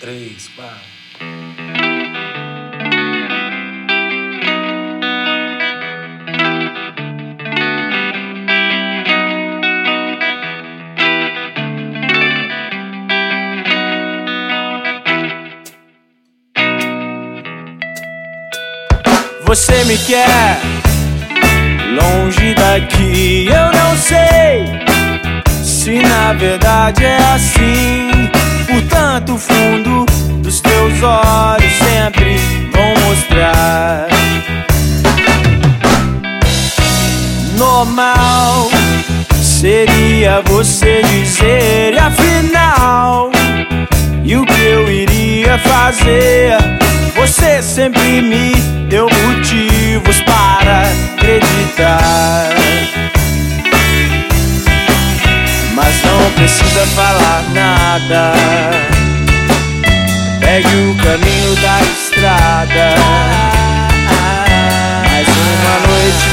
3, 4. Você me quer longe daqui, eu não sei se na verdade é assim. Por tanto fundo dos teus olhos sempre vão mostrar. Normal seria você dizer, e afinal, e o que eu iria fazer? Você sempre me deu motivos para acreditar. Mas não precisa falar nada. Pegue o caminho da estrada. Mais uma noite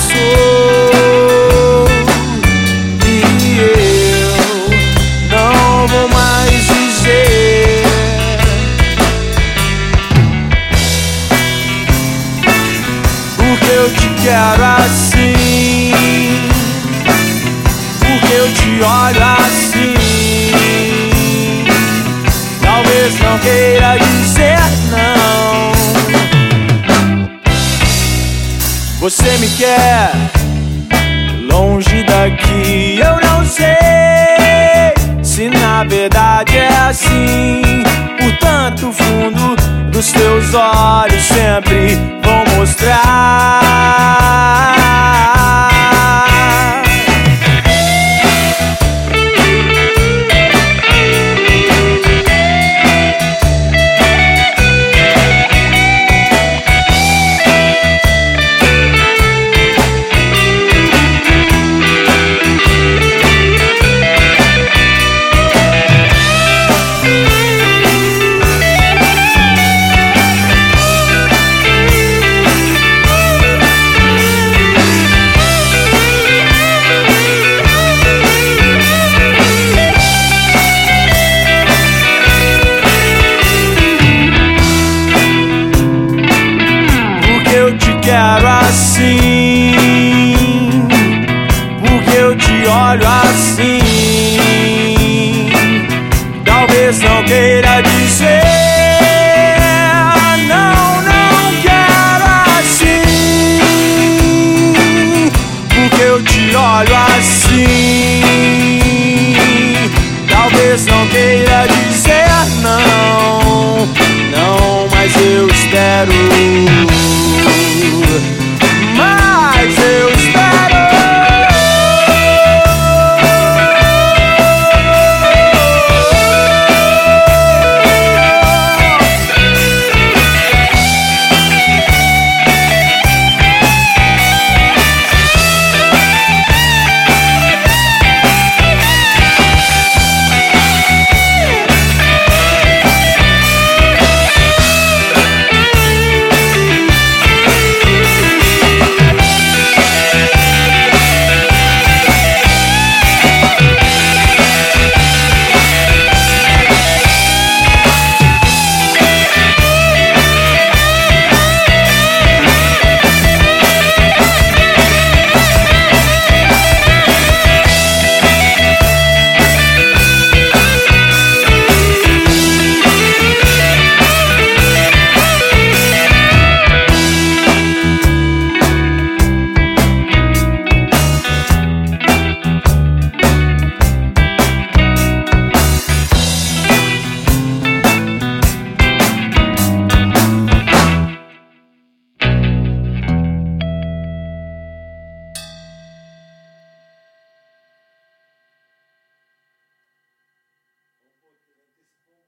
passou e eu não vou mais dizer porque eu te quero assim, porque eu te olho assim. Talvez não queira dizer não. Você me quer longe daqui, eu não sei se na verdade é assim. Por tanto fundo dos teus olhos sempre vão mostrar. Quero assim, porque eu te olho assim. Talvez não queira dizer